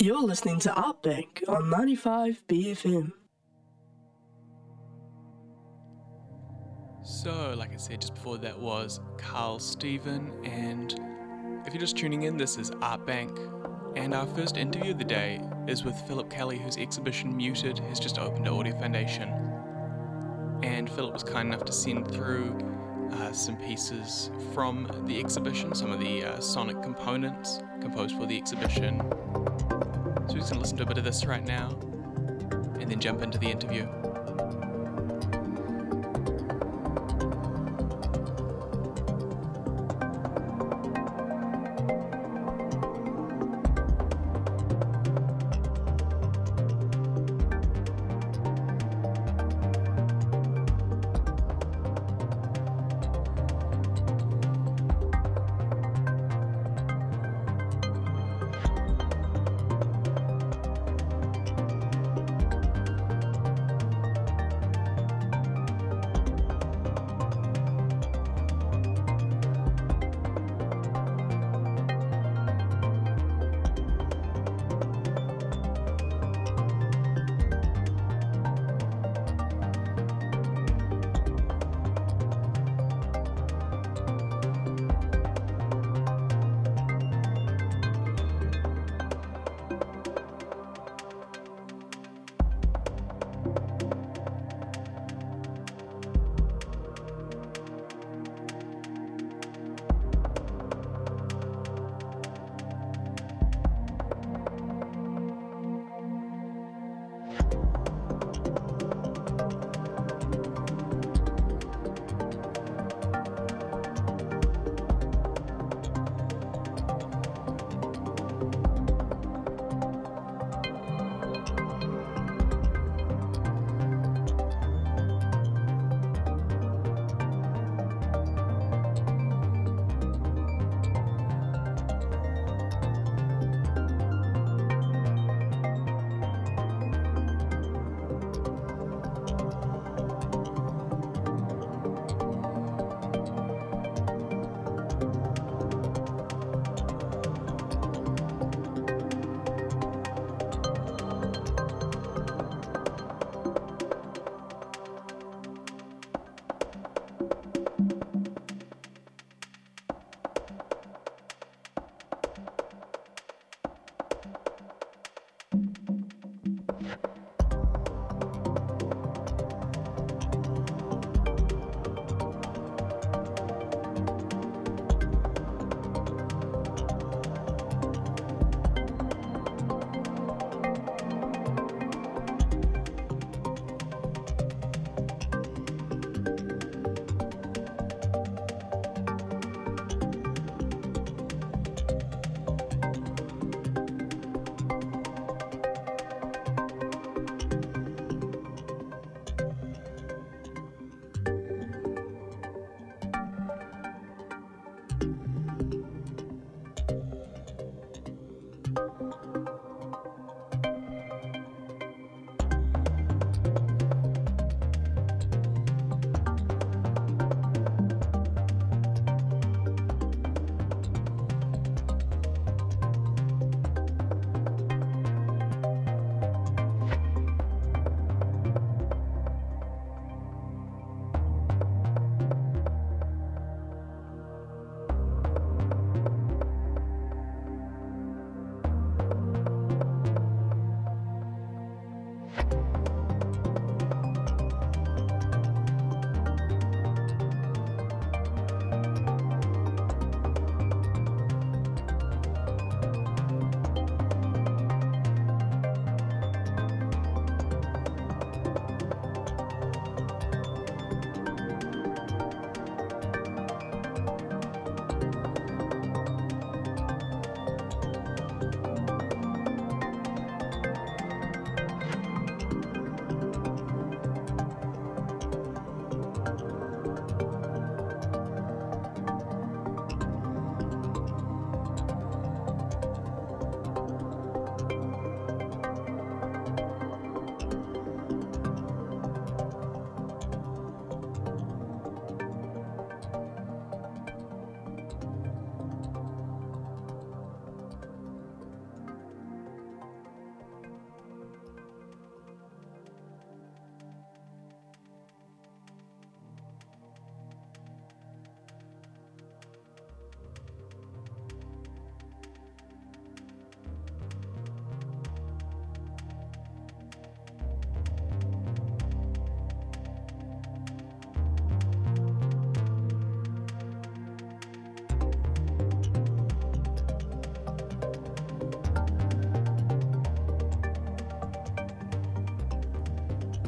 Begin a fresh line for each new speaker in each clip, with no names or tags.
You're listening to Art Bank on 95 BFM.
So, like I said just before, that was Carl Steven, and if you're just tuning in, this is Art Bank, and our first interview of the day is with Philip Kelly, whose exhibition Muted has just opened at Audio Foundation. And Philip was kind enough to send through some pieces from the exhibition, some of the sonic components composed for the exhibition. So we're just going to listen to a bit of this right now, and then jump into the interview.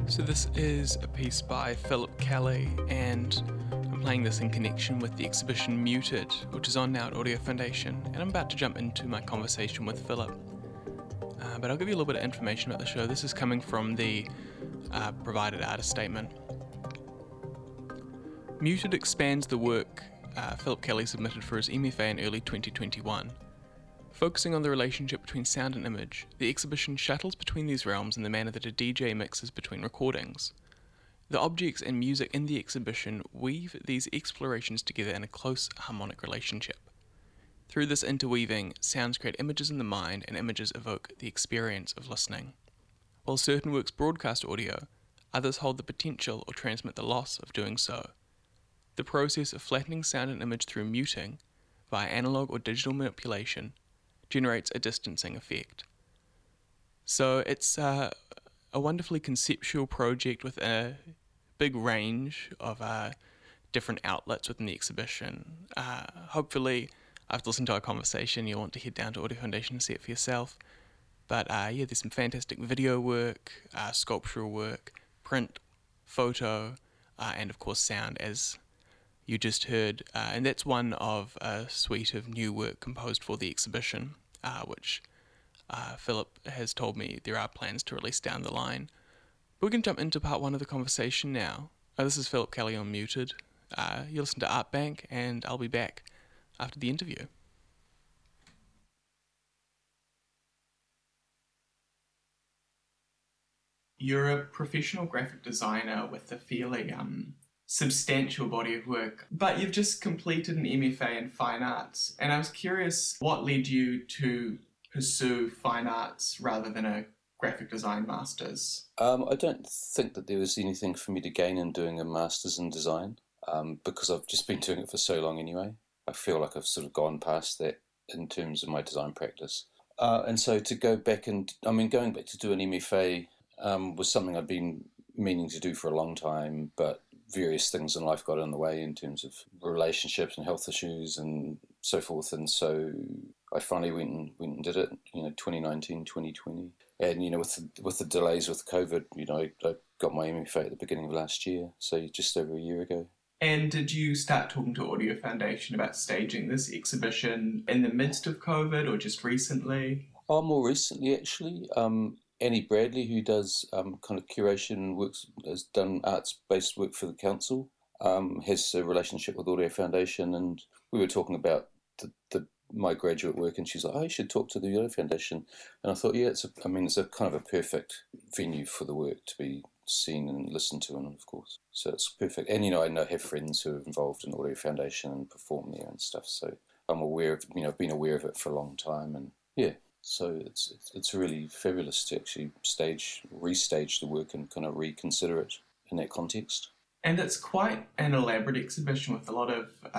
So this is a piece by Philip Kelly, and I'm playing this in connection with the exhibition Muted, which is on now at Audio Foundation, and I'm about to jump into my conversation with Philip. But I'll give you a little bit of information about the show. This is coming from the provided artist statement. Muted expands the work Philip Kelly submitted for his MFA in early 2021. Focusing on the relationship between sound and image, the exhibition shuttles between these realms in the manner that a DJ mixes between recordings. The objects and music in the exhibition weave these explorations together in a close harmonic relationship. Through this interweaving, sounds create images in the mind and images evoke the experience of listening. While certain works broadcast audio, others hold the potential or transmit the loss of doing so. The process of flattening sound and image through muting, via analog or digital manipulation, generates a distancing effect. So it's a wonderfully conceptual project with a big range of different outlets within the exhibition. Hopefully, after listening to our conversation, you'll want to head down to Audio Foundation and see it for yourself. But there's some fantastic video work, sculptural work, print, photo, and of course sound, as you just heard, and that's one of a suite of new work composed for the exhibition, which Philip has told me there are plans to release down the line. But we can jump into part one of the conversation now. This is Philip Kelly on Muted. You listen to Art Bank, and I'll be back after the interview. You're a professional graphic designer with a fairly substantial body of work, but you've just completed an MFA in Fine Arts, and I was curious what led you to pursue Fine Arts rather than a graphic design master's?
I don't think that there was anything for me to gain in doing a master's in design, because I've just been doing it for so long anyway. I feel like I've sort of gone past that in terms of my design practice. And so to go back going back to do an MFA was something I'd been meaning to do for a long time, but various things in life got in the way in terms of relationships and health issues and so forth. And so I finally went and did it, 2019, 2020. And, with the delays with COVID, I got my MFA at the beginning of last year, so just over a year ago.
And did you start talking to Audio Foundation about staging this exhibition in the midst of COVID or just recently?
Oh, more recently, actually. Annie Bradley, who does kind of curation works, has done arts-based work for the council, has a relationship with Audio Foundation, and we were talking about my graduate work, and she's like, "I should talk to the Audio Foundation," and I thought, it's a kind of a perfect venue for the work to be seen and listened to, and of course, so it's perfect. And I have friends who are involved in Audio Foundation and perform there and stuff, so I'm aware of, I've been aware of it for a long time, and yeah. So it's really fabulous to actually restage the work and kind of reconsider it in that context.
And it's quite an elaborate exhibition with a lot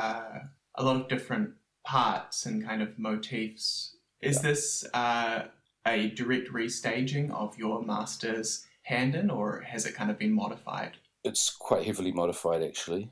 of different parts and kind of motifs. Is this a direct restaging of your master's Handon, or has it kind of been modified?
It's quite heavily modified, actually.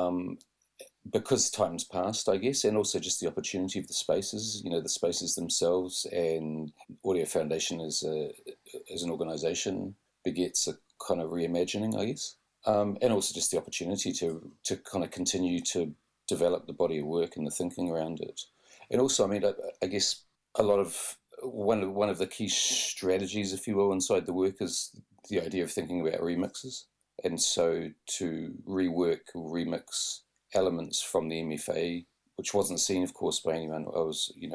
Because time's passed, I guess, and also just the opportunity of the spaces, the spaces themselves, and Audio Foundation as an organisation begets a kind of reimagining, I guess, and also just the opportunity to kind of continue to develop the body of work and the thinking around it. And also, I guess a lot of one of the key strategies, if you will, inside the work is the idea of thinking about remixes, and so to rework or remix elements from the MFA, which wasn't seen, of course, by anyone. Our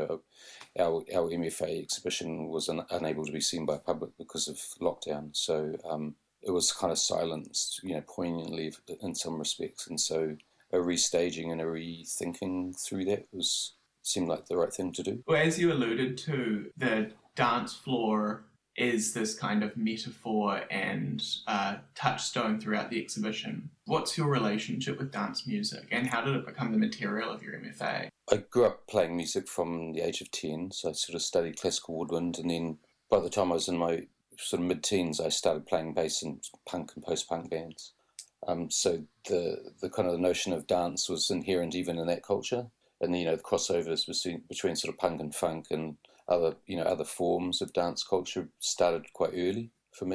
MFA exhibition was unable to be seen by public because of lockdown, so it was kind of silenced, poignantly in some respects, and so a restaging and a rethinking through that seemed like the right thing to do.
Well, as you alluded to, the dance floor is this kind of metaphor and touchstone throughout the exhibition. What's your relationship with dance music, and how did it become the material of your MFA?
I grew up playing music from the age of 10, so I sort of studied classical woodwind, and then by the time I was in my sort of mid-teens, I started playing bass in punk and post-punk bands. So the kind of the notion of dance was inherent even in that culture, and the crossovers between sort of punk and funk and other forms of dance culture started quite early for me.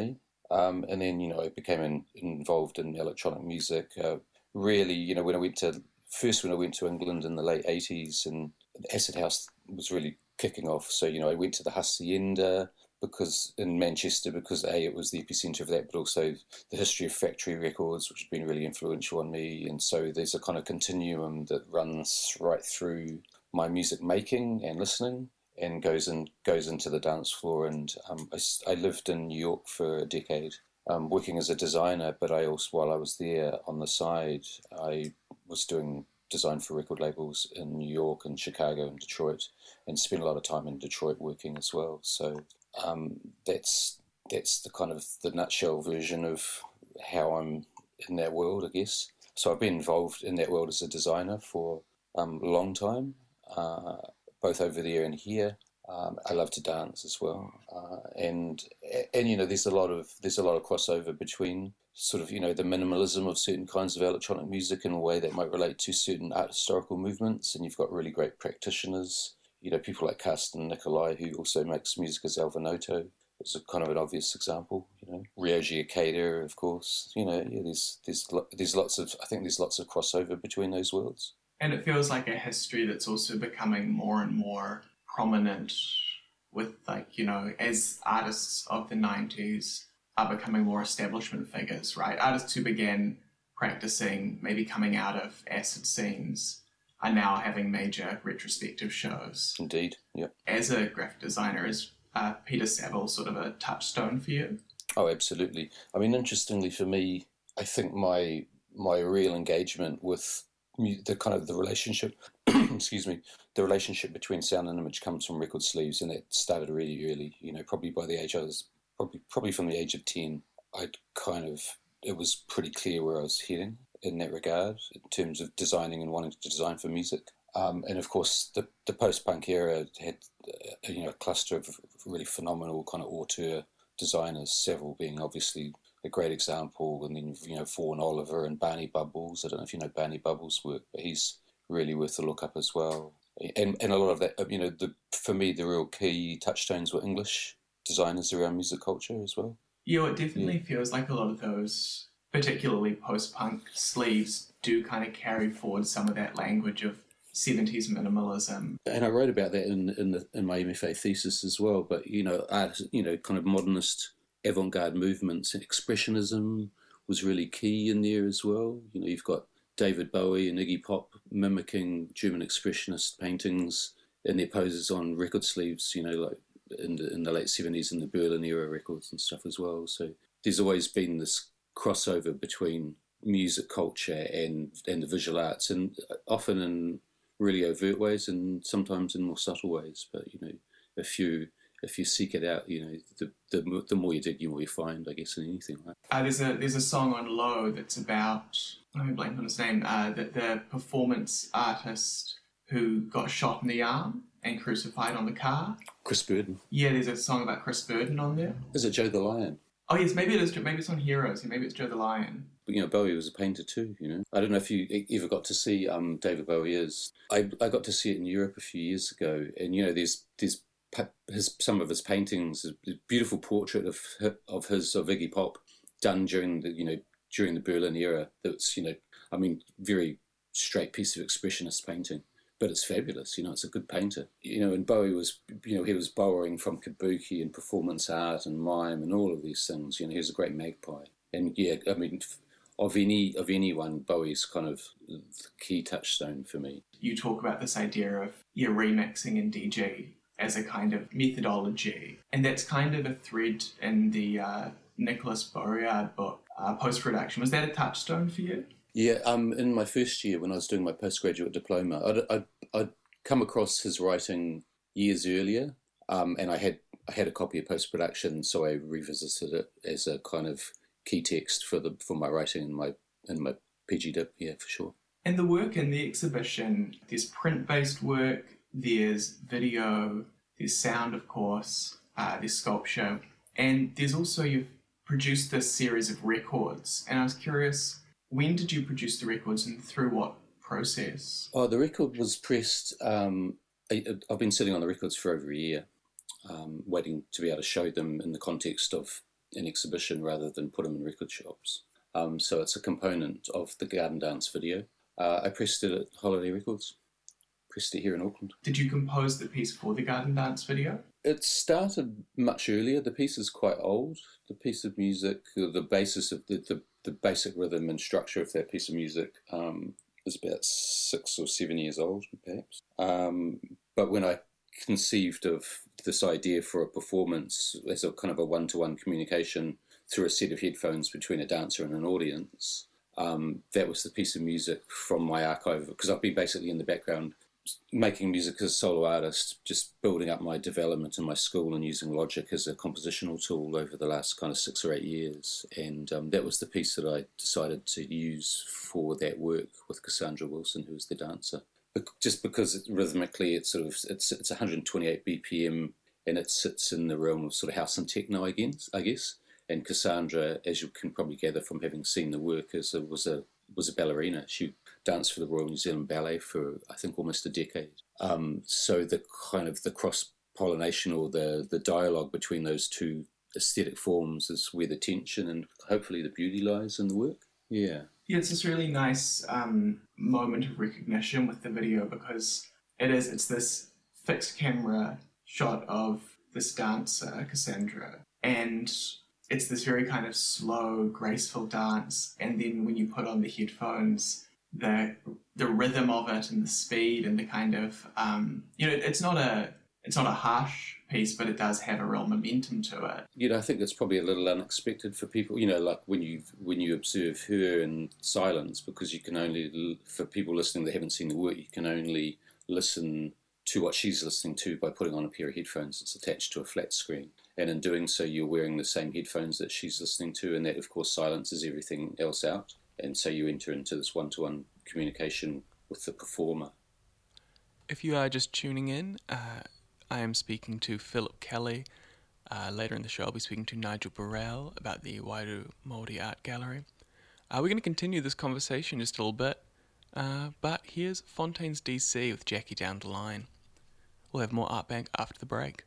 And then, I became involved in electronic music. Really, when I went to England in the late 80s, and Acid House was really kicking off. So, I went to the Hacienda because in Manchester, because it was the epicenter of that, but also the history of factory records, which has been really influential on me. And so there's a kind of continuum that runs right through my music making and listening, and goes into the dance floor. And I lived in New York for a decade, working as a designer. But I also, while I was there on the side, I was doing design for record labels in New York and Chicago and Detroit, and spent a lot of time in Detroit working as well. So that's the kind of the nutshell version of how I'm in that world, I guess. So I've been involved in that world as a designer for a long time, both over there and here. I love to dance as well, and there's a lot of crossover between sort of the minimalism of certain kinds of electronic music in a way that might relate to certain art historical movements, and you've got really great practitioners. People like Carsten Nicolai, who also makes music as Alvanoto, is a kind of an obvious example. Ryoji Ikeda, of course. There's lots of crossover between those worlds.
And it feels like a history that's also becoming more and more prominent with, as artists of the 90s are becoming more establishment figures, right? Artists who began practicing, maybe coming out of acid scenes, are now having major retrospective shows.
Indeed, yeah.
As a graphic designer, is Peter Saville sort of a touchstone for you?
Oh, absolutely. I mean, interestingly for me, I think my real engagement with the relationship, excuse me, the relationship between sound and image comes from record sleeves, and it started really early. Probably by the age I was, probably from the age of 10, it was pretty clear where I was heading in that regard, in terms of designing and wanting to design for music. And of course, the post-punk era had a cluster of really phenomenal kind of auteur designers, Saville being obviously a great example, and then Vaughan Oliver and Barney Bubbles. I don't know if you know Barney Bubbles' work, but he's really worth a look up as well. And a lot of that, for me, the real key touchstones were English designers around music culture as well.
Yeah, it definitely feels like a lot of those, particularly post-punk sleeves, do kind of carry forward some of that language of 70s minimalism.
And I wrote about that in my MFA thesis as well. But art, kind of modernist avant-garde movements and expressionism was really key in there as well. You've got David Bowie and Iggy Pop mimicking German expressionist paintings in their poses on record sleeves. Like in the late 70s in the Berlin era records and stuff as well. So there's always been this crossover between music culture and the visual arts, and often in really overt ways and sometimes in more subtle ways. But if you seek it out, the more you dig, the more you find, I guess, in anything, right?
There's a song on Low that's about, let me blank on his name, the performance artist who got shot in the arm and crucified on the car.
Chris Burden.
Yeah, there's a song about Chris Burden on there.
Is it Joe the Lion?
Oh yes, maybe it is. Maybe it's on Heroes. Maybe it's Joe the Lion.
But, Bowie was a painter too. I don't know if you ever got to see David Bowie is. I got to see it in Europe a few years ago, and there's some of his paintings, a beautiful portrait of Iggy Pop done during the Berlin era. That's very straight piece of expressionist painting. But it's fabulous, it's a good painter. And Bowie was, he was borrowing from kabuki and performance art and mime and all of these things. He was a great magpie. And of anyone, Bowie's kind of the key touchstone for me.
You talk about this idea of remixing and DJ as a kind of methodology. And that's kind of a thread in the Nicholas Beauregard book, Post-Production. Was that a touchstone for you?
Yeah, in my first year when I was doing my postgraduate diploma, I'd come across his writing years earlier, and I had a copy of Post-Production, so I revisited it as a kind of key text for my writing in my PG dip. Yeah, for sure.
And the work in the exhibition, there's print-based work, there's video, there's sound, of course, there's sculpture, and there's also, you've produced this series of records, and I was curious, when did you produce the records and through what process?
Oh, the record was pressed. I've been sitting on the records for over a year, waiting to be able to show them in the context of an exhibition rather than put them in record shops. So it's a component of the Garden Dance video. I pressed it at Holiday Records, pressed it here in Auckland.
Did you compose the piece for the Garden Dance video?
It started much earlier. The piece is quite old. The piece of music, the basis of the basic rhythm and structure of that piece of music is about 6 or 7 years old, perhaps. But when I conceived of this idea for a performance as a kind of a one-to-one communication through a set of headphones between a dancer and an audience, that was the piece of music from my archive, because I've been basically in the background making music as a solo artist, just building up my development in my school and using Logic as a compositional tool over the last kind of 6 or 8 years. And that was the piece that I decided to use for that work with Cassandra Wilson, who was the dancer. Just because rhythmically it's 128 BPM and it sits in the realm of sort of house and techno, I guess. And Cassandra, as you can probably gather from having seen the work, was a ballerina. She danced for the Royal New Zealand Ballet for, I think, almost a decade. So the kind of the cross-pollination or the dialogue between those two aesthetic forms is where the tension and hopefully the beauty lies in the work. Yeah.
Yeah, it's this really nice moment of recognition with the video, because it's this fixed camera shot of this dancer, Cassandra, and it's this very kind of slow, graceful dance, and then when you put on the headphones, the rhythm of it and the speed and the kind of it's not a harsh piece, but it does have a real momentum to it.
I think it's probably a little unexpected for people, like when you observe her in silence, because you can only, for people listening that haven't seen the work, you can only listen to what she's listening to by putting on a pair of headphones that's attached to a flat screen. And in doing so, you're wearing the same headphones that she's listening to, and that, of course, silences everything else out. And so you enter into this one-to-one communication with the performer.
If you are just tuning in, I am speaking to Philip Kelly. Later in the show, I'll be speaking to Nigel Burrell about the Wairu Māori Art Gallery. We're going to continue this conversation just a little bit, but here's Fontaines DC with Jackie Down the Line. We'll have more Art Bank after the break.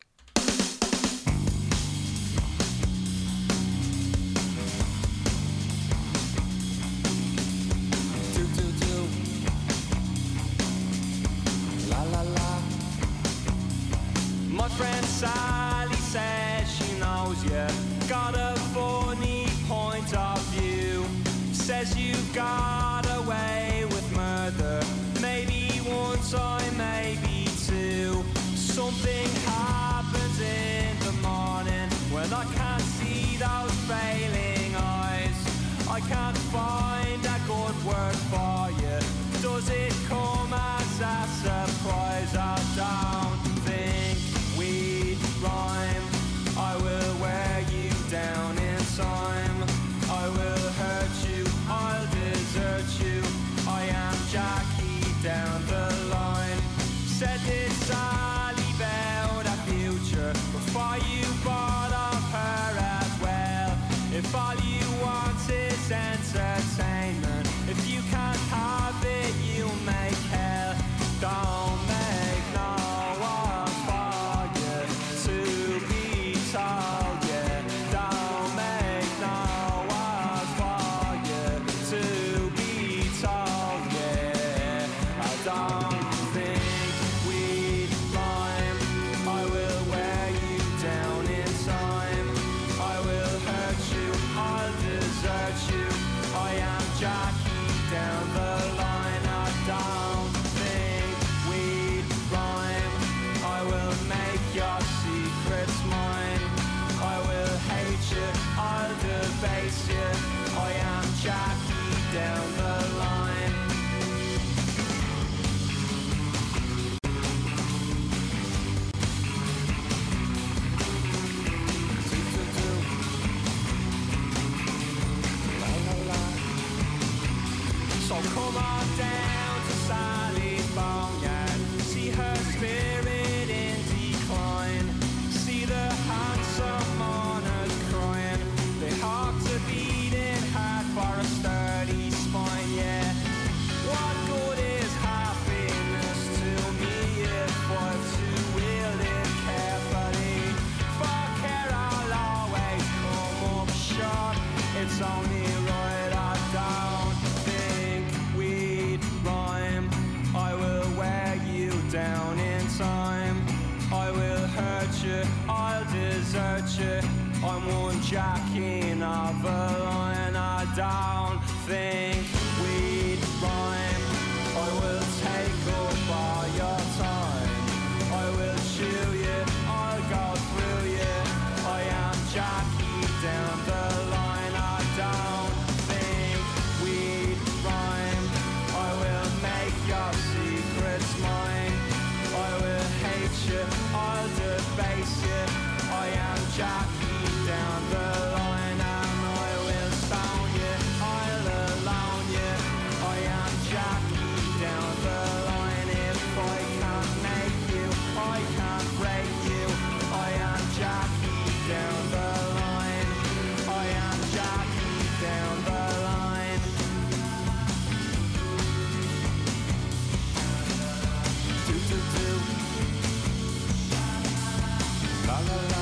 My friend Sally says she knows you got a funny point of view. Says you've got away with murder, maybe one time, maybe two. Something happens in the morning when I can't see those failing eyes. I can't find a good word for you. Does it come as a surprise? I don't think we'd rhyme. I will wear you down in time. I will hurt you, I'll desert you. I am Jackie down the line. Said this Sally about a future before you bought of her as well. it's only right. I don't think we'd rhyme. I will wear you down in time. I will hurt you, I'll desert you. I'm one jack in of a line. I don't think we'd rhyme. I will take up all your time. I will chew you, I'll go through you. I am Jackie down the line. I don't think we'd rhyme. I will make your secrets mine. I will hate you, I'll debase you. I am Jackie down the line, and I will stone you, I'll alone you. I am Jackie down the line. If I can't make you, I can't break you. I am Jackie down the line. I am Jackie down the line. Do do do. La la la.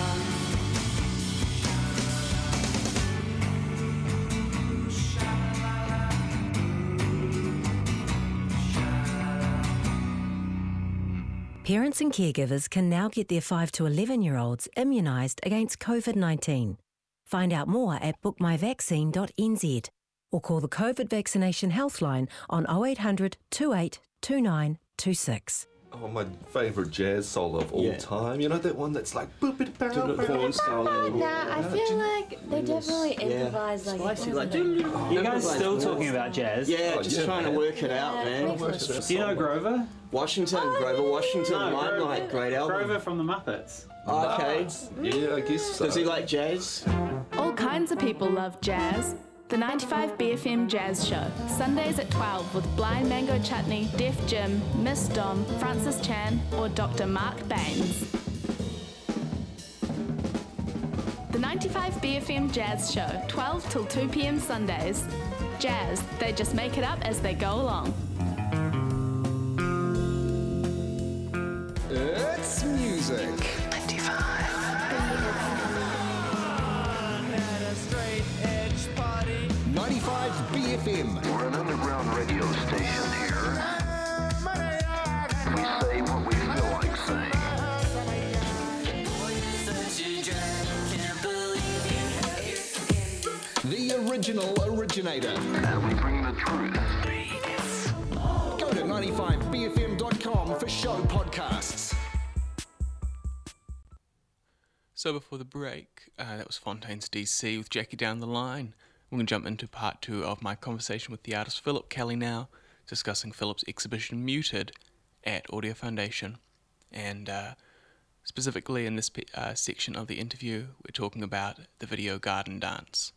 Parents and caregivers can now get their 5 to 11-year-olds immunised against COVID-19. Find out more at bookmyvaccine.nz or call the COVID Vaccination Healthline on 0800 28 2926.
Oh, my favourite jazz solo of all time. You know that one that's like boop it
Nah, I feel like they definitely improvise
Spicy,
like
you guys still talking about jazz?
Yeah, just trying to work it out, man.
Do you know Grover?
Grover Washington, Limelight, great album.
Grover from the Muppets.
Oh, okay.
Yeah, I guess so.
Does he like jazz?
All kinds of people love jazz. The 95 BFM Jazz Show, Sundays at 12 with Blind Mango Chutney, Def Jim, Miss Dom, Francis Chan or Dr. Mark Baines. The 95 BFM Jazz Show, 12 till 2 p.m. Sundays. Jazz, they just make it up as they go along.
It's music. 95 BFM.
We're an underground radio station here. We say what we feel like saying.
The original originator.
And we bring the truth.
Go to 95bfm.com for show podcasts.
So before the break, that was Fontaine's DC with Jackie Down the Line. We're going to jump into part 2 of my conversation with the artist Philip Kelly now, discussing Philip's exhibition Muted at Audio Foundation. And specifically in this section of the interview, we're talking about the video Garden Dance.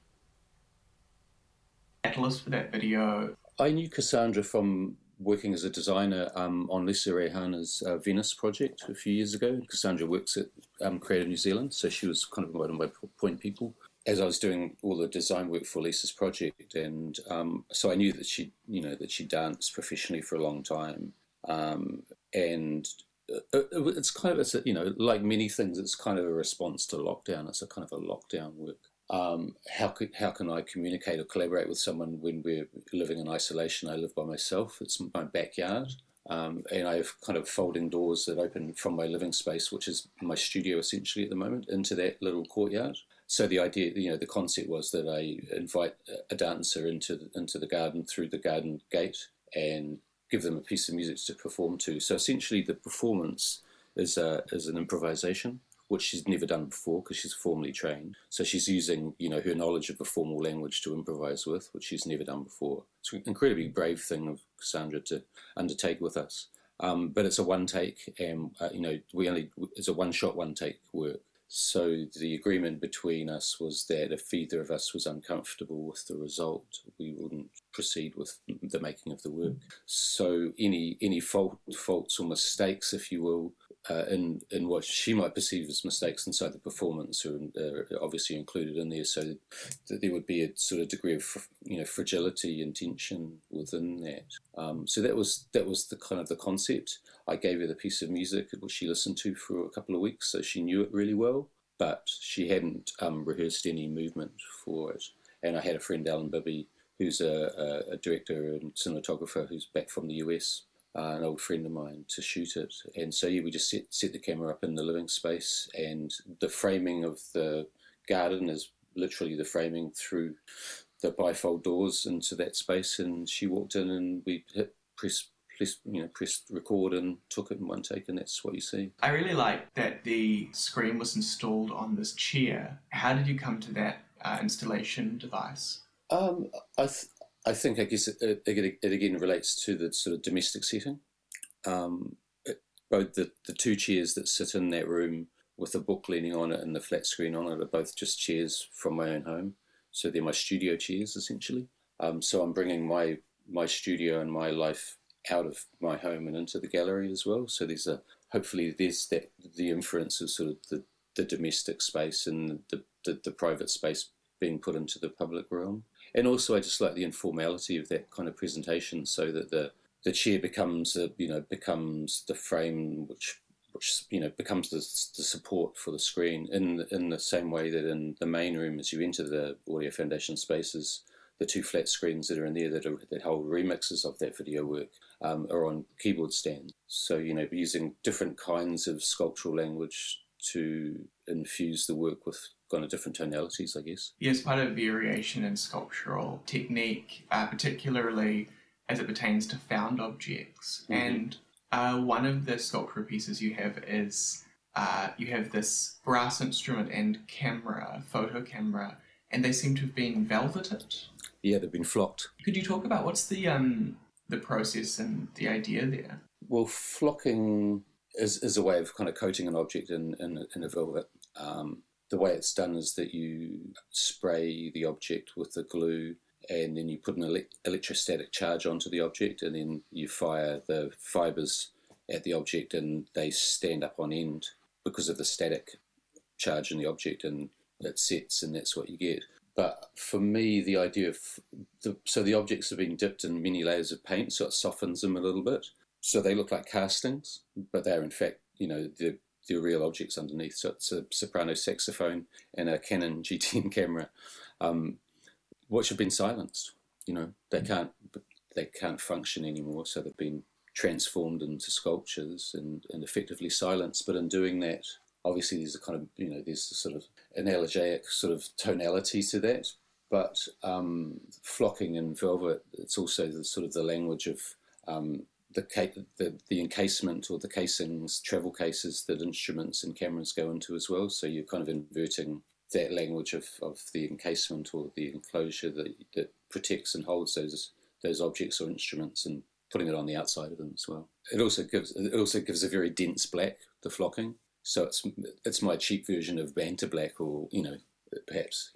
Catalyst for that video?
I knew Cassandra from working as a designer on Lisa Rehana's Venice project a few years ago. Cassandra works at Creative New Zealand, so she was kind of one of my point people as I was doing all the design work for Lisa's project, and so I knew that she danced professionally for a long time, and it's kind of like many things, it's kind of a response to lockdown. It's a kind of a lockdown work. How can I communicate or collaborate with someone when we're living in isolation? I live by myself. It's my backyard. And I have kind of folding doors that open from my living space, which is my studio essentially at the moment, into that little courtyard. So the idea, the concept was that I invite a dancer into the garden through the garden gate and give them a piece of music to perform to. So essentially the performance is an improvisation, which she's never done before because she's formally trained. So she's using, her knowledge of the formal language to improvise with, which she's never done before. It's an incredibly brave thing of Cassandra to undertake with us. But it's a one take, and it's a one shot, one take work. So the agreement between us was that if either of us was uncomfortable with the result, we wouldn't proceed with the making of the work. So any faults or mistakes, if you will, in what she might perceive as mistakes inside the performance are obviously included in there, so that there would be a sort of degree of fragility and tension within that. So that was the kind of the concept. I gave her the piece of music which she listened to for a couple of weeks, so she knew it really well, but she hadn't rehearsed any movement for it. And I had a friend, Alan Bibby, who's a director and cinematographer who's back from the US, an old friend of mine, to shoot it. And so we just set the camera up in the living space, and the framing of the garden is literally the framing through the bifold doors into that space. And she walked in, and we pressed record and took it in one take, and that's what you see.
I really like that the screen was installed on this chair. How did you come to that installation device?
I think, I guess it again relates to the sort of domestic setting. Both the two chairs that sit in that room with a book leaning on it and the flat screen on it are both just chairs from my own home. So they're my studio chairs, essentially. So I'm bringing my studio and my life out of my home and into the gallery as well. So hopefully there's the inference of sort of the domestic space and the private space being put into the public realm. And also I just like the informality of that kind of presentation, so that the chair becomes the frame which becomes the support for the screen, in the same way that in the main room, as you enter the Audio Foundation spaces, the two flat screens that are in there that hold remixes of that video work are on keyboard stands. So, using different kinds of sculptural language to infuse the work with kind of different tonalities, I guess.
Yes, quite a variation in sculptural technique, particularly as it pertains to found objects. Mm-hmm. And one of the sculptural pieces you have is you have this brass instrument and photo camera, and they seem to have been velveted.
Yeah, they've been flocked.
Could you talk about what's the process and the idea there?
Well, flocking is a way of kind of coating an object in a velvet. The way it's done is that you spray the object with the glue, and then you put an electrostatic charge onto the object, and then you fire the fibres at the object, and they stand up on end because of the static charge in the object, and it sets, and that's what you get. But for me, the idea of the objects have been dipped in many layers of paint, so it softens them a little bit. So they look like castings, but they're in fact, the real objects underneath. So it's a soprano saxophone and a Canon GTN camera, which have been silenced. They can't function anymore. So they've been transformed into sculptures and effectively silenced. But in doing that, obviously there's a kind of, there's a sort of an elegiac sort of tonality to that. But flocking in velvet, it's also the sort of the language of the encasement or the casings, travel cases that instruments and cameras go into as well. So you're kind of inverting that language of the encasement or the enclosure that protects and holds those objects or instruments, and putting it on the outside of them as well. It also gives a very dense black, the flocking. So it's my cheap version of banter black, or perhaps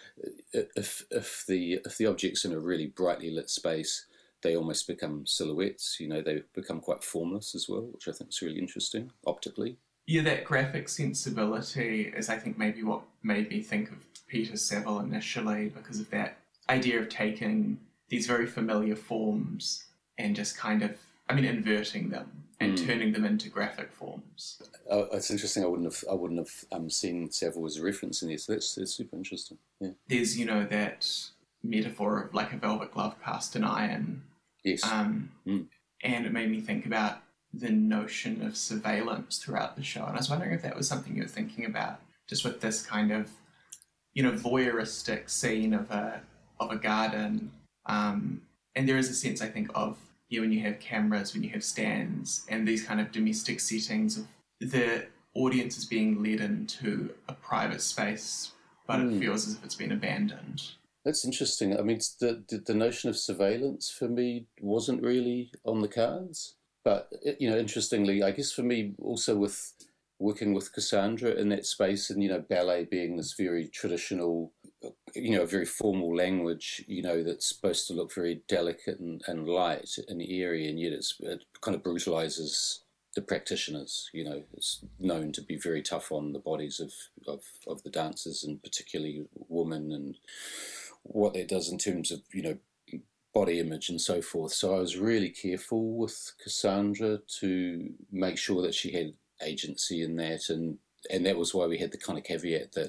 if the object's in a really brightly lit space, they almost become silhouettes. They become quite formless as well, which I think is really interesting optically.
Yeah, that graphic sensibility is, I think, maybe what made me think of Peter Saville initially, because of that idea of taking these very familiar forms and just kind of, inverting them and turning them into graphic forms.
It's interesting. I wouldn't have seen Saville as a reference in this. So that's super interesting. Yeah.
There's that metaphor of like a velvet glove cast in iron.
Yes.
And it made me think about the notion of surveillance throughout the show. And I was wondering if that was something you were thinking about, just with this kind of, voyeuristic scene of a garden. And there is a sense, I think, of when you have cameras, when you have stands, and these kind of domestic settings of the audience is being led into a private space, but it feels as if it's been abandoned.
That's interesting. The notion of surveillance for me wasn't really on the cards. But, interestingly, I guess for me also with working with Cassandra in that space and, ballet being this very traditional, a very formal language, that's supposed to look very delicate and light and airy, and yet it kind of brutalizes the practitioners. It's known to be very tough on the bodies of the dancers, and particularly women, and what that does in terms of, body image and so forth. So I was really careful with Cassandra to make sure that she had agency in that, and that was why we had the kind of caveat that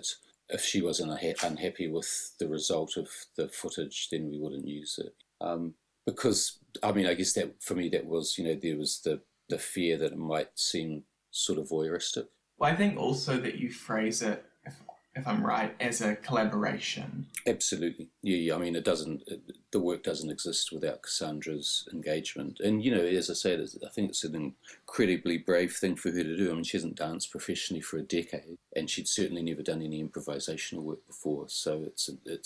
if she wasn't unhappy with the result of the footage, then we wouldn't use it. Because, I mean, I guess that, for me, that was, there was the fear that it might seem sort of voyeuristic.
Well, I think also that you phrase it, if I'm right, as a collaboration.
Absolutely. Yeah, I mean, the work doesn't exist without Cassandra's engagement. And, as I said, I think it's an incredibly brave thing for her to do. I mean, she hasn't danced professionally for a decade, and she'd certainly never done any improvisational work before. So it's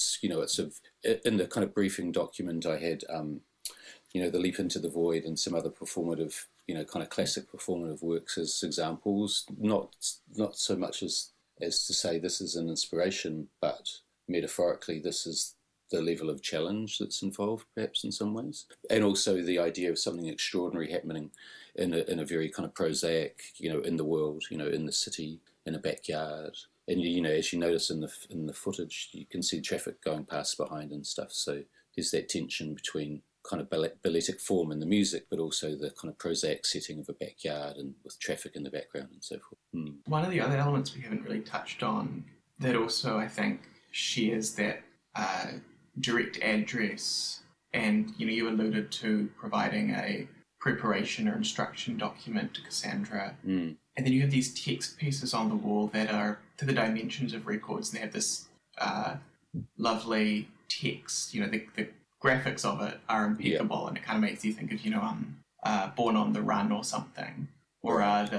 in the kind of briefing document I had, The Leap into the Void and some other performative, kind of classic performative works as examples, not so much as to say this is an inspiration, but metaphorically this is the level of challenge that's involved, perhaps in some ways. And also the idea of something extraordinary happening in a very kind of prosaic, in the world, in the city, in a backyard. And, as you notice in the footage, you can see traffic going past behind and stuff. So there's that tension between kind of balletic form in the music, but also the kind of prosaic setting of a backyard and with traffic in the background and so forth.
One of the other elements we haven't really touched on that also, I think, shares that direct address, and, you alluded to providing a preparation or instruction document to Cassandra. And then you have these text pieces on the wall that are to the dimensions of records, and they have this lovely text. The graphics of it are impeccable, and it kind of makes you think of, Born on the Run or something, or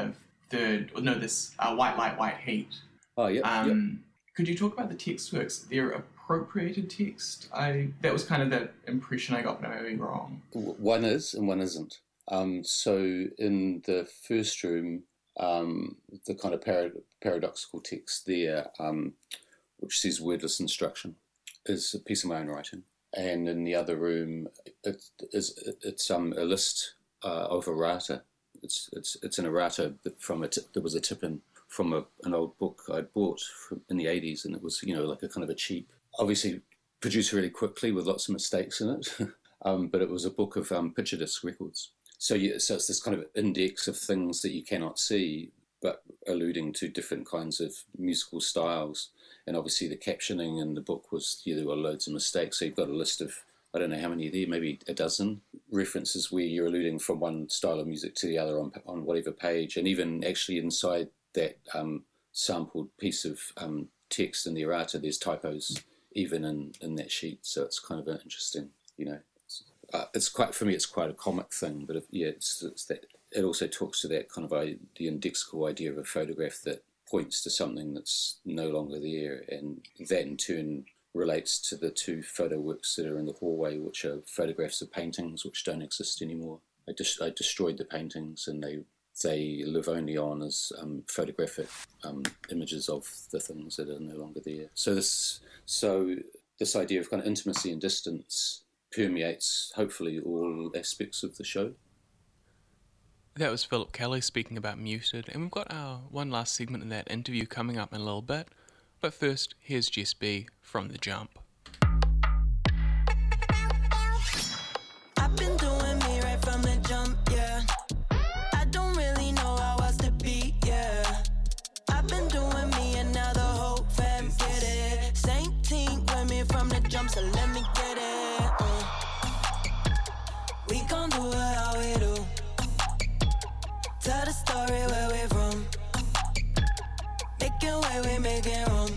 this White Light, White Heat.
Oh, yeah.
Could you talk about the text works? They're appropriated text. That was kind of the impression I got, but I may be wrong.
One is and one isn't. So in the first room, the kind of paradoxical text there, which says wordless instruction, is a piece of my own writing. And in the other room, it's a list of errata. It's an errata there was a tip-in from an old book I'd bought in the 80s, and it was like a kind of a cheap, obviously produced really quickly with lots of mistakes in it, but it was a book of picture disc records. So it's this kind of index of things that you cannot see, but alluding to different kinds of musical styles. And obviously the captioning in the book was, there were loads of mistakes. So you've got a list of, I don't know how many there, maybe a dozen references where you're alluding from one style of music to the other on whatever page. And even actually inside that sampled piece of text in the errata, there's typos even in that sheet. So it's kind of an interesting, it's quite, for me, it's quite a comic thing. But it's that, it also talks to that kind of the indexical idea of a photograph that points to something that's no longer there, and that in turn relates to the two photo works that are in the hallway, which are photographs of paintings which don't exist anymore. I destroyed the paintings, and they live only on as photographic images of the things that are no longer there. So this idea of kind of intimacy and distance permeates hopefully all aspects of the show.
That was Philip Kelly speaking about Muted, and we've got our one last segment in that interview coming up in a little bit. But first, here's Jess B from The Jump.
I've been doing me right from the jump, yeah. I don't really know how else to be, yeah. I've been doing me and now the whole fam get it. Same team with me from the jump, so let me get it. We gon' do it how we do. Tell the story where we from. Making way, we making room.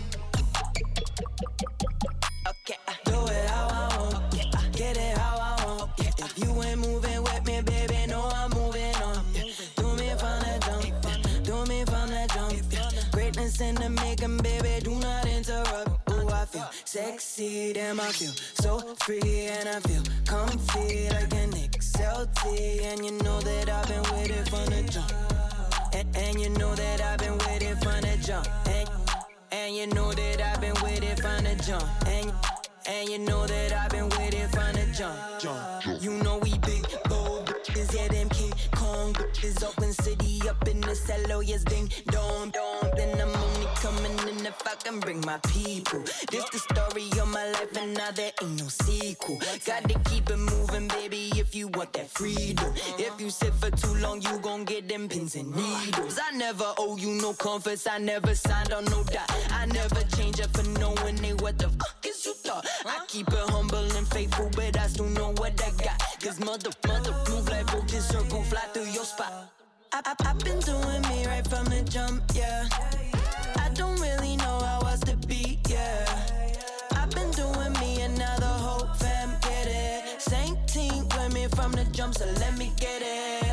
Okay, do it how I want. Get it how I want. If you ain't moving with me, baby, know I'm moving on. Do me from the jump. Do me from the jump. Greatness in the making, baby, do not interrupt. Ooh, I feel sexy, damn, I feel so free, and I feel comfy like an XLT. And you know that I've been with it from the jump. And you know that I've been with it from the jump. And you know that I've been with it from the jump. And you know that I've been with it from the jump. You know we big, bold bitches, yeah, them King Kong bitches. Open city up in the cello, yes, ding, dong, dong. Then I'm only coming in if I and bring my people. This the story of my life and now there ain't no sequel. Got to keep it moving, baby, if you want that freedom. If you sit for too long, you gon' get them pins and needles. I never owe you no comforts, I never signed on no dot. I never change up for no one, they what the fuck is you thought? I keep it humble and faithful, but I still know what I got. Cause mother, move like broken circle, fly through your spot. I've been doing me right from the jump, yeah. I don't really know how else to be, yeah. I've been doing me and now the whole fam get it. Same team with me from the jump, so let me get it,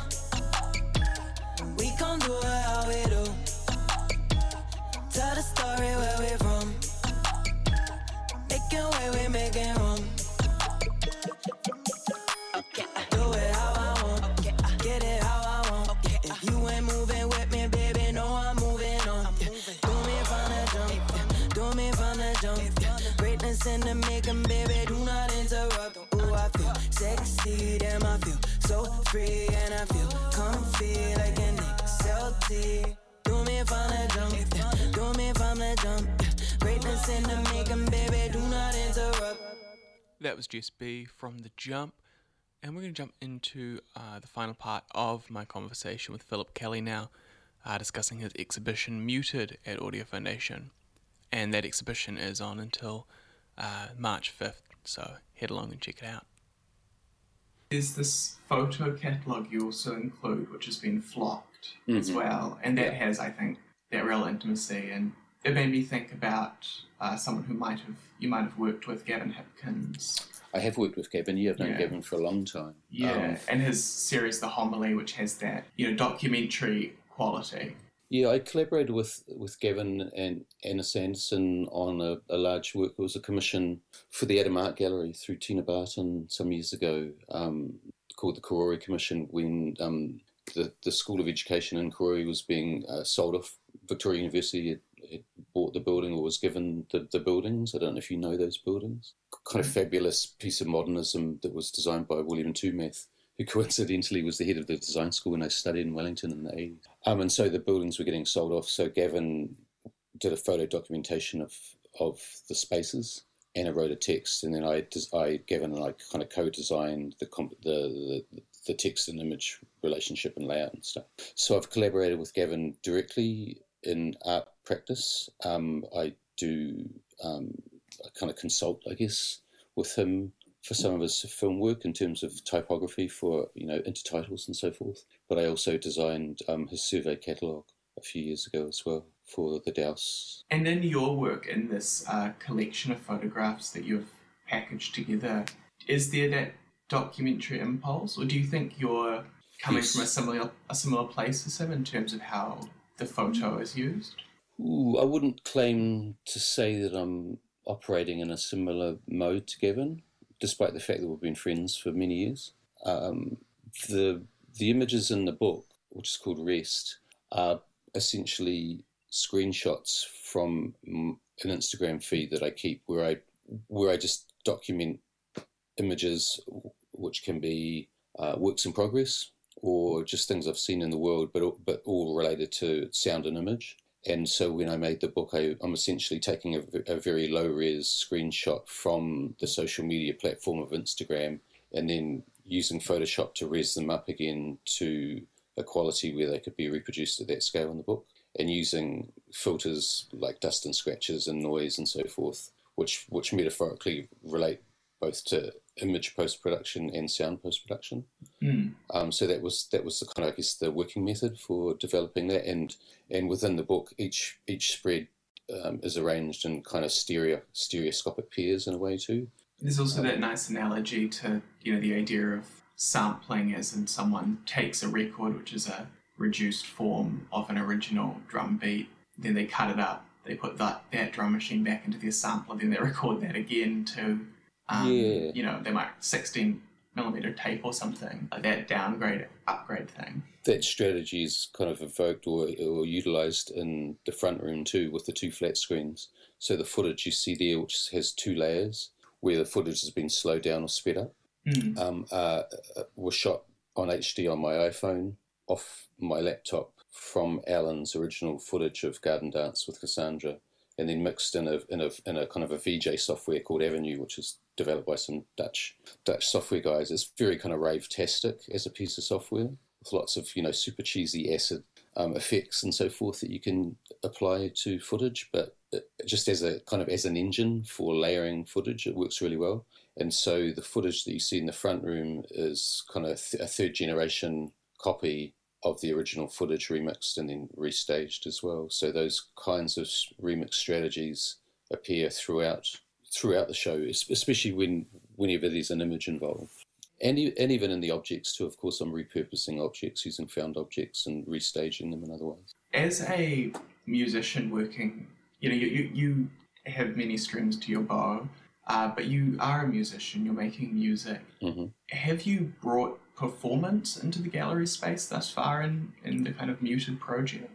We gon' do it how we do. Tell the story where we from. Making way, we making room. Okay, I do it how I want. Okay, I get it how I want. Okay, if you ain't moving with me, baby, know I'm moving on. Do me from the jump. Do me from the jump. Greatness in the making, baby, do not interrupt. Ooh, I feel sexy, damn, I feel so free, and I feel comfy like an XLT. Do me from the jump. Do me from the jump. Greatness in the making, baby, do not interrupt.
That was Jess B from The Jump, and we're going to jump into the final part of my conversation with Philip Kelly now, discussing his exhibition Muted at Audio Foundation, and that exhibition is on until March 5th, so head along and check it out. There's this photo catalogue you also include, which has been flocked as well, and that has, I think, that real intimacy, and it made me think about someone who you might have worked with, Gavin Hipkins.
I have worked with Gavin. I've known Gavin for a long time.
Yeah, and his series The Homily, which has that documentary quality.
Yeah, I collaborated with Gavin and Anna Sanderson on a large work. It was a commission for the Adam Art Gallery through Tina Barton some years ago, called the Karori Commission, when the School of Education in Karori was being sold off. Victoria University had bought the building, or was given the buildings. I don't know if you know those buildings. Kind of fabulous piece of modernism that was designed by William Tumeth, who coincidentally was the head of the design school when I studied in Wellington in the 80s. And so the buildings were getting sold off. So Gavin did a photo documentation of the spaces, and I wrote a text, and then Gavin and I kind of co-designed the text and image relationship and layout and stuff. So I've collaborated with Gavin directly in art practice. I do I kind of consult, I guess, with him for some of his film work in terms of typography for intertitles and so forth. But I also designed his survey catalogue a few years ago as well for the Douse.
And in your work, in this collection of photographs that you've packaged together, is there that documentary impulse, or do you think you're coming from a similar place as him in terms of how the photo is used?
I wouldn't claim to say that I'm operating in a similar mode to Gavin, despite the fact that we've been friends for many years. The images in the book, which is called Rest, are essentially screenshots from an Instagram feed that I keep, where I just document images which can be works in progress or just things I've seen in the world, but all related to sound and image. And so when I made the book, I'm essentially taking a very low-res screenshot from the social media platform of Instagram, and then using Photoshop to res them up again to a quality where they could be reproduced at that scale in the book, and using filters like dust and scratches and noise and so forth, which metaphorically relate both to image post-production and sound post-production. So that was the kind of, I guess, the working method for developing that, and within the book, each spread is arranged in kind of stereoscopic pairs in a way too.
There's also that nice analogy to the idea of sampling, as in someone takes a record, which is a reduced form of an original drum beat, then they cut it up, they put that drum machine back into their sampler, then they record that again to they might 16mm tape or something, like that downgrade, upgrade thing.
That strategy is kind of evoked or utilised in the front room too, with the two flat screens. So the footage you see there, which has two layers, where the footage has been slowed down or sped up, was shot on HD on my iPhone, off my laptop, from Alan's original footage of Garden Dance with Cassandra, and then mixed in a kind of a VJ software called Avenue, which is developed by some Dutch software guys. It's very kind of rave-tastic as a piece of software, with lots of, super cheesy acid effects and so forth that you can apply to footage, but just as an engine for layering footage, it works really well. And so the footage that you see in the front room is kind of a third generation copy of the original footage remixed and then restaged as well. So those kinds of remix strategies appear throughout the show, especially whenever there's an image involved. And even in the objects too, of course, I'm repurposing objects, using found objects and restaging them in other ways.
As a musician working, you have many strings to your bow, but you are a musician, you're making music.
Mm-hmm.
Have you brought performance into the gallery space thus far in the kind of Muted project?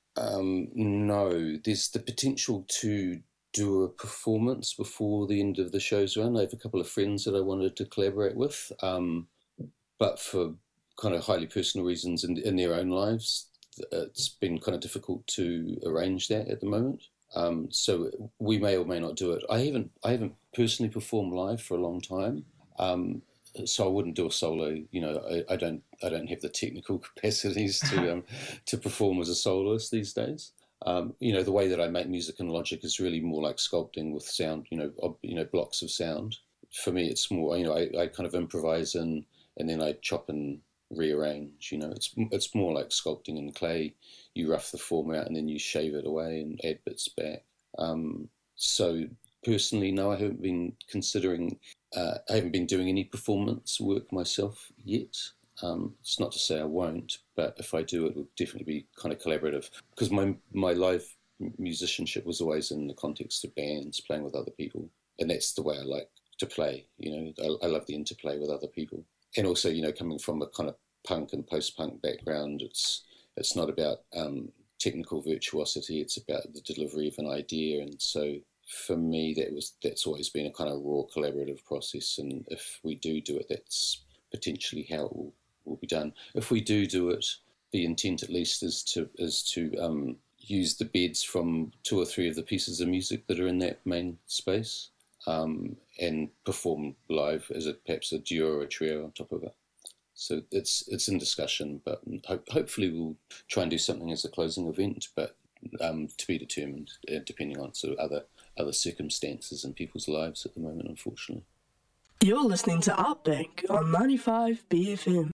No, there's the potential to do a performance before the end of the show's run. I have a couple of friends that I wanted to collaborate with, but for kind of highly personal reasons in their own lives, it's been kind of difficult to arrange that at the moment. So we may or may not do it. I haven't personally performed live for a long time, so I wouldn't do a solo. I don't have the technical capacities to perform as a soloist these days. The way that I make music in Logic is really more like sculpting with sound, blocks of sound. For me, it's more, I kind of improvise and then I chop and rearrange. It's more like sculpting in clay. You rough the form out and then you shave it away and add bits back. So personally, no, I haven't been considering, I haven't been doing any performance work myself yet. It's not to say I won't, but if I do, it will definitely be kind of collaborative, because my live musicianship was always in the context of bands, playing with other people, and that's the way I like to play. I love the interplay with other people, and also, coming from a kind of punk and post-punk background, it's not about technical virtuosity; it's about the delivery of an idea, and so for me, that's always been a kind of raw collaborative process, and if we do it, that's potentially how it will be done. If we do it, the intent at least is to use the beds from 2 or 3 of the pieces of music that are in that main space, and perform live as perhaps a duo or a trio on top of it. So it's in discussion, but hopefully we'll try and do something as a closing event, but to be determined, depending on sort of other circumstances in people's lives at the moment, unfortunately.
You're listening to Art Bank on 95 BFM.